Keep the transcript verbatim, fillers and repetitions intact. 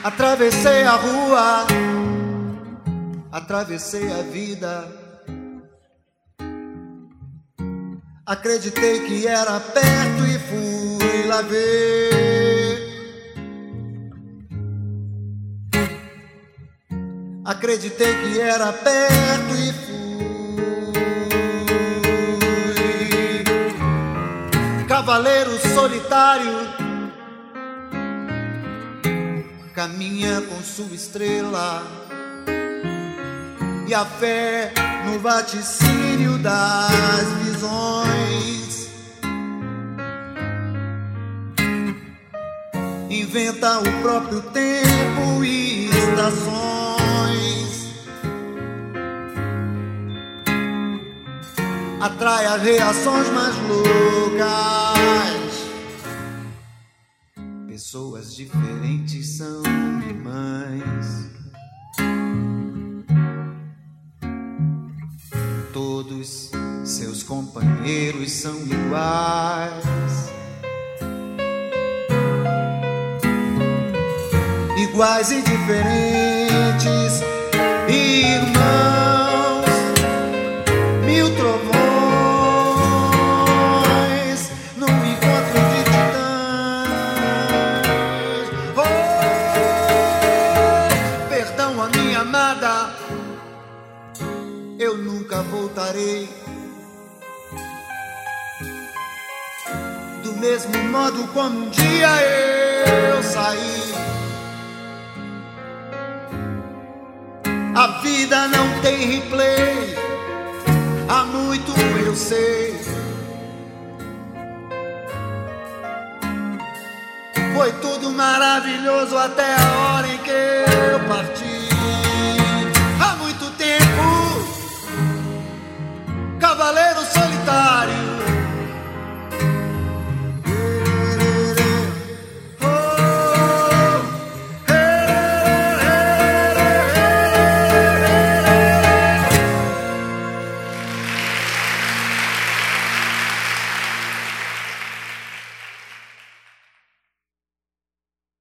Atravessei a rua, atravessei a vida. Acreditei que era perto e fui lá ver. Acreditei que era perto e fui. Cavaleiro solitário caminha com sua estrela e a fé no vaticínio das visões. Inventa o próprio tempo e estações. Atrai as reações mais loucas. Pessoas diferentes são irmãs. Todos seus companheiros são iguais. Iguais e diferentes, irmãos. Mil trovões num encontro de titãs. Oh, perdão, a minha amada, eu nunca voltarei. Do mesmo modo como um dia eu saí. A vida não tem replay, há muito eu sei. Foi tudo maravilhoso até a hora em que eu parti.